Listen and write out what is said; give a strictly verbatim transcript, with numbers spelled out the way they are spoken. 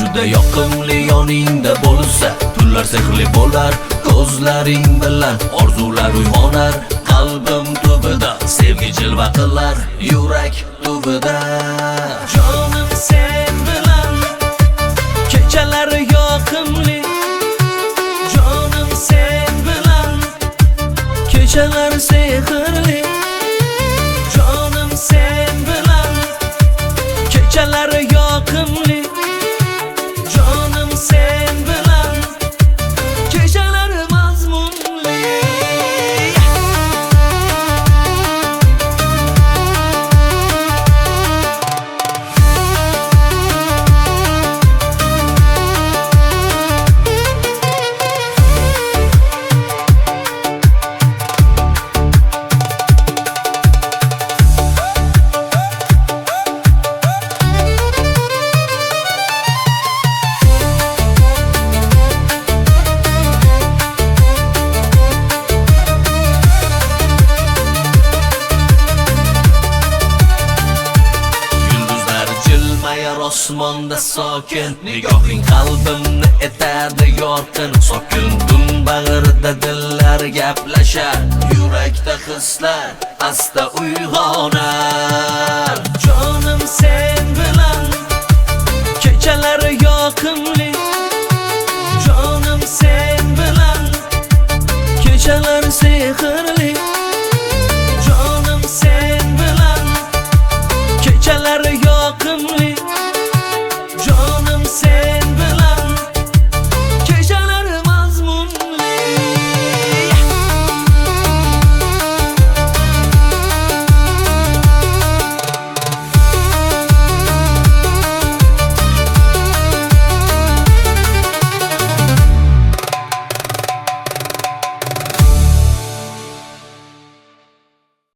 Gulda yoqimli yoningda bo'lsa, tunlar sehrli bo'lar ko'zlaring bilan. Orzular uyg'onar qalbim tubida, sevgi jilva qilar yurak tubida. Jonim sen bilan kechalar yoqimli, jonim sen bilan kechalar sehrli, jonim sen bilan kechalar yoqimli, jonim sen bilan kechalar mazmunli. Osmonda sokin, nigohing qalbimni etadi yorqin. Sokin tun bag'rida dillar gaplashar, yurakda hislar asta uyg'onar. Jonim sen bilan kechalar yoqimli, jonim sen bilan kechalar sehrli, jonim sen bilan kechalar yoqimli.